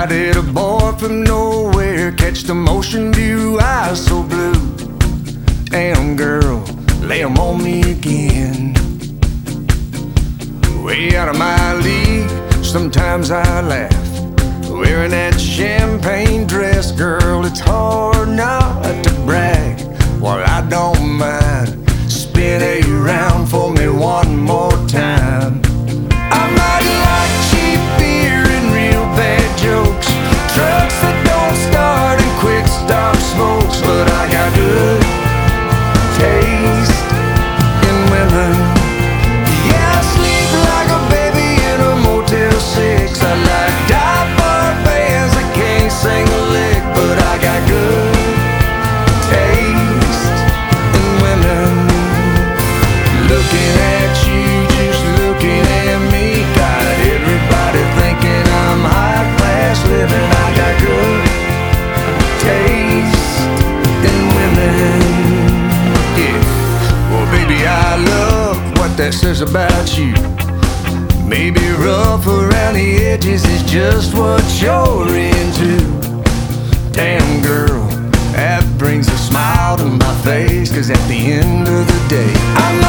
did a boy from nowhere catch the motion view, eyes so blue? Damn girl, lay 'em on me again. Way out of my league, sometimes I laugh. Wearing that champagne dress, girl, it's hard not to brag. Well, I don't mind. Spin around for me one more time. I might like cheap beer and real bad jokes, trucks that don't start and quick stop smokes, but I got good taste in women. Yeah, I sleep like a baby in a Motel 6. I like diaper bands that can't sing a lick, but I got good taste in women. Looking at you, just looking at me, got everybody thinking I'm high class living. I got good taste in women. Yeah, well baby, I love what that says about you. Maybe rough around the edges is just what you're into. Damn girl, that brings a smile to my face, 'cause at the end of the day, I